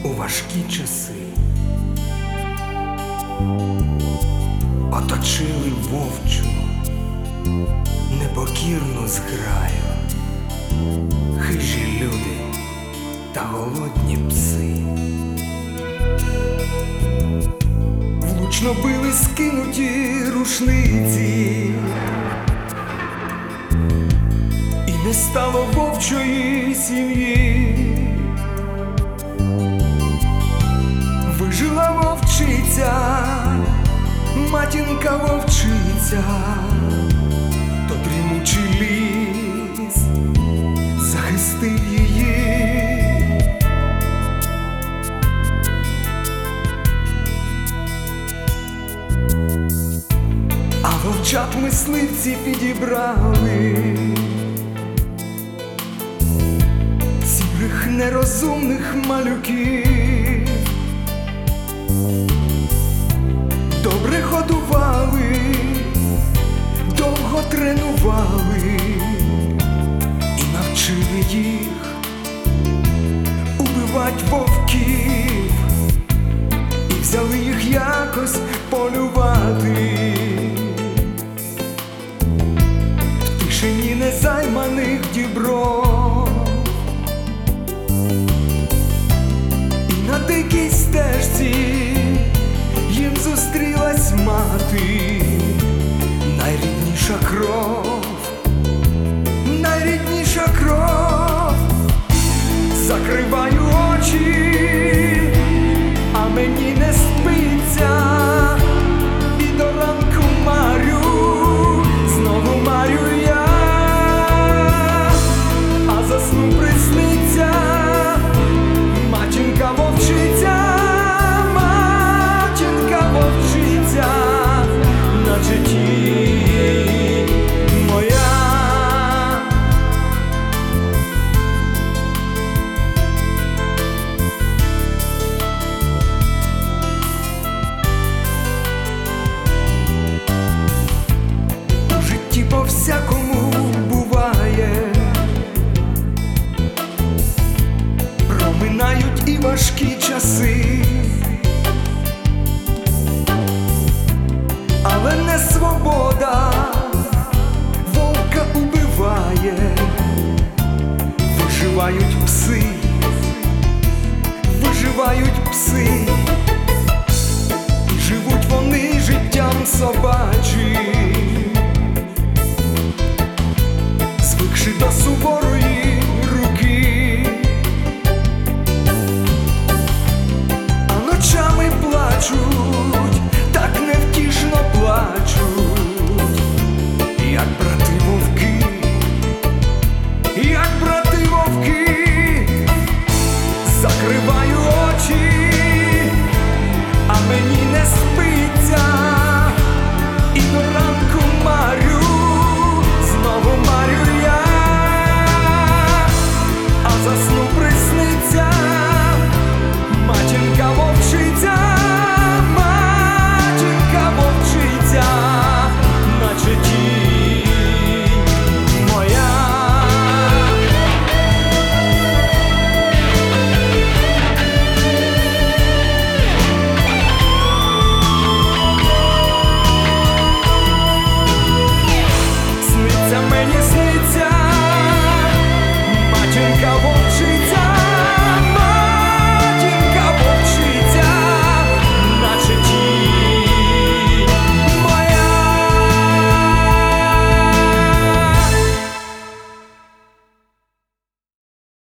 у важкі часи. Оточили вовчу непокірну зграю, хижі люди та голодні пси. Влучно били скинуті рушниці, і не стало вовчої сім'ї. Вижила вовчиця, матінка вовчиця, то дрімучий ліс захистив її. А вовчат мисливці підібрали сірих нерозумних малюків. Добре годували, довго тренували і навчили їх убивать вовків, і взяли їх якось полювати. В тишині незайманих дібров і на дикій стежці їм зустрілась мати, найрідніша кров, найрідніша кров. Закриваю очі, а мені не спиться, і до ранку марю, знову марю я, а засну присниться матінка вовчиця, наче тінь моя. У житті по-всякому буває, проминають і важкі часи, але не свобода вовка убиває. Виживають пси, виживають пси, і живуть вони життям собачим, звикши до суворості